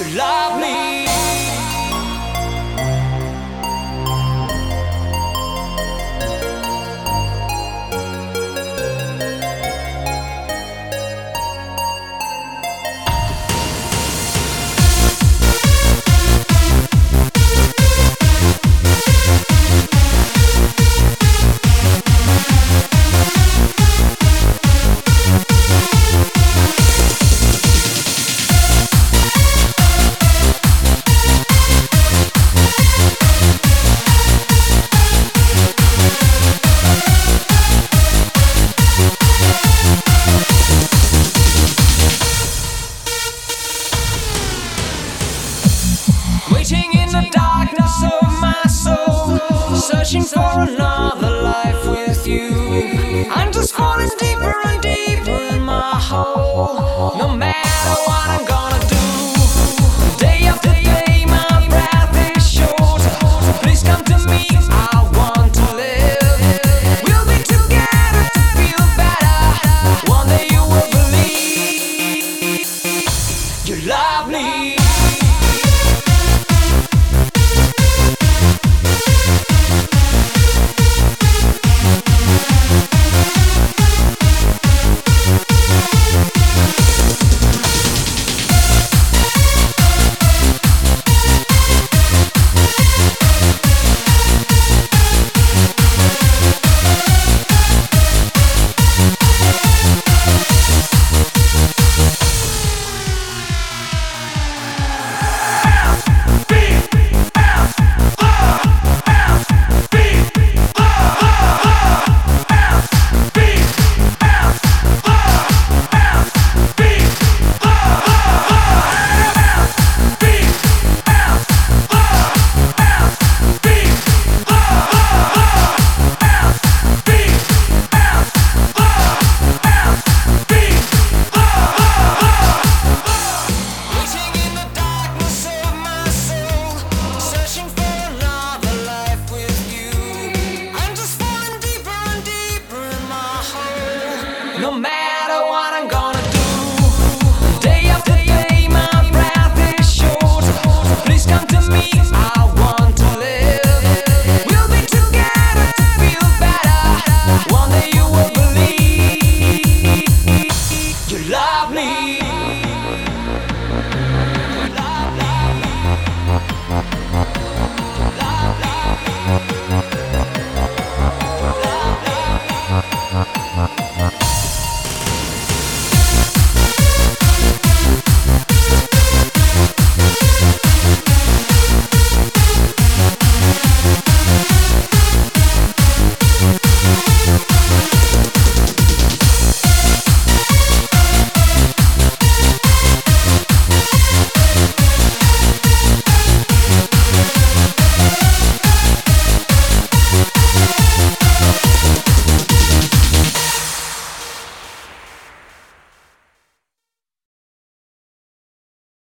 love me. Waiting in the darkness of my soul, searching for another life with you. I'm just falling deeper and deeper in my hole. No matter what I'm gonna do, day after day my breath is short. Please come to me, I want to live. We'll be together to feel better. One day you will believe you love me. No matter what I'm gonna do, day after day my breath is short. Please come to me, I want to live. We'll be together to feel better. One day you will believe you love me.